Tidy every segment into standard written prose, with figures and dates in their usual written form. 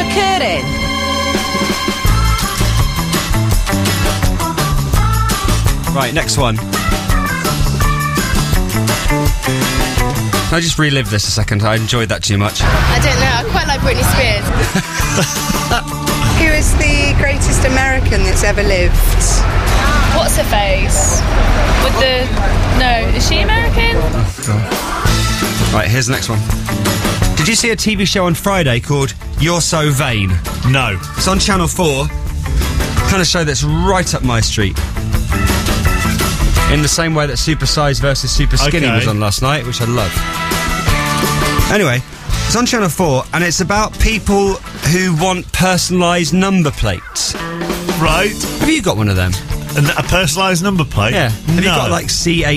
occurring? Right, next one. Can I just relive this a second? I enjoyed that too much. I don't know, I quite like Britney Spears. Who is the greatest American that's ever lived? What's her face? With the... No, is she American? Oh, God. Right, here's the next one. Did you see a TV show on Friday called You're So Vain? No. It's on Channel 4. Kind of show that's right up my street. In the same way that Super Size versus Super Skinny was on last night, which I love. Anyway, it's on Channel 4, and it's about people who want personalised number plates. Right. Have you got one of them? A personalised number plate? Yeah. Have you got, like,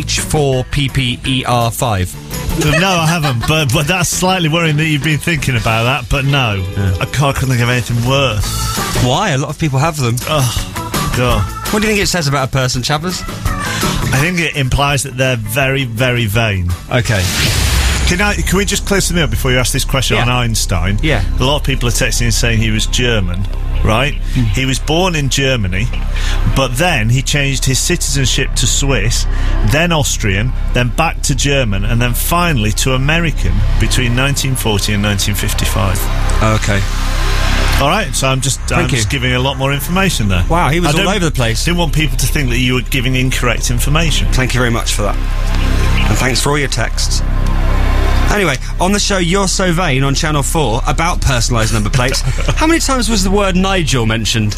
CH4PPER5? No, I haven't, but that's slightly worrying that you've been thinking about that, but no. Yeah. I couldn't think of anything worse. Why? A lot of people have them. Oh, God. What do you think it says about a person, Chappers? I think it implies that they're very, very vain. Okay. Can we just clear something up before you ask this question on Einstein? Yeah. A lot of people are texting and saying he was German, right? He was born in Germany, but then he changed his citizenship to Swiss, then Austrian, then back to German, and then finally to American between 1940 and 1955. Okay. All right, so I'm just giving a lot more information there. Wow, he was all over the place. Didn't want people to think that you were giving incorrect information. Thank you very much for that. And thanks for all your texts. Anyway, on the show You're So Vain on Channel 4 about personalised number plates, how many times was the word Nigel mentioned?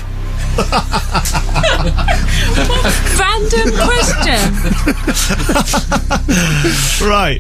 Random question. Right.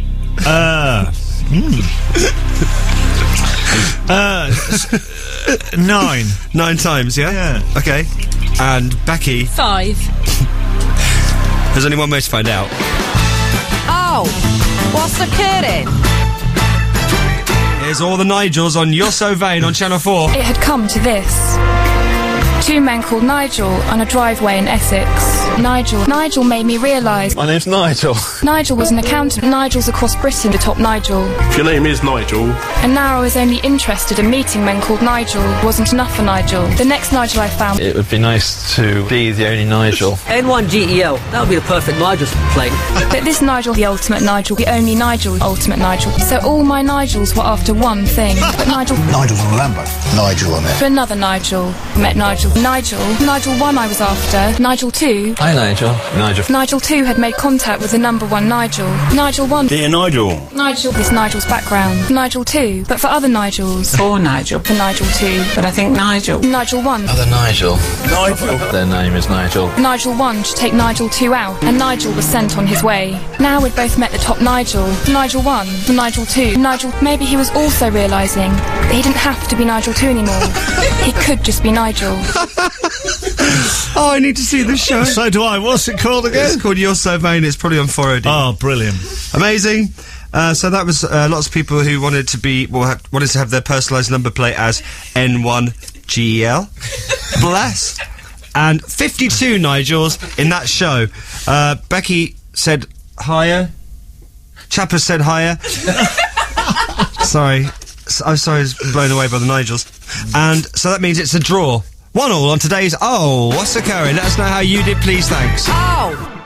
9. 9 times, yeah? Okay. And Becky? 5. There's only one way to find out. Oh, what's occurring? Here's all the Nigels on You're So Vain on Channel 4. It had come to this. 2 men called Nigel on a driveway in Essex. Nigel made me realise. My name's Nigel. Nigel was an accountant. Nigel's across Britain, the top Nigel. If your name is Nigel. And now I was only interested in meeting men called Nigel. Wasn't enough for Nigel. The next Nigel I found. It would be nice to be the only Nigel. N1GEL. That would be the perfect Nigel plate. But this Nigel, the ultimate Nigel, the only Nigel, ultimate Nigel. So all my Nigels were after one thing. But Nigel's on the Lambo. Nigel on it. For another Nigel. Met Nigel 1 I was after. Nigel 2. Hi, Nigel. Nigel 2 had made contact with the number 1 Nigel. Nigel 1. Dear Nigel. This Nigel's background. Nigel 2. But for other Nigels. For Nigel. For Nigel 2. But I think Nigel. Nigel 1. Other Nigel. Their name is Nigel. Nigel 1 to take Nigel 2 out, and Nigel was sent on his way. Now we'd both met the top Nigel. Nigel 1, Nigel 2. Nigel, maybe he was also realising that he didn't have to be Nigel 2 anymore. He could just be Nigel. Oh, I need to see this show. So do I. What's it called again? It's called You're So Vain. It's probably on 4OD. Oh, brilliant. Amazing. So that was lots of people who wanted to have their personalised number plate as N1GEL. Bless. And 52 Nigels in that show. Becky said higher. Chapper said higher. Sorry. I'm sorry, I was blown away by the Nigels. And so that means it's a draw. 1-1 on today's Oh, What's Occurring? Let us know how you did, please, thanks. Oh,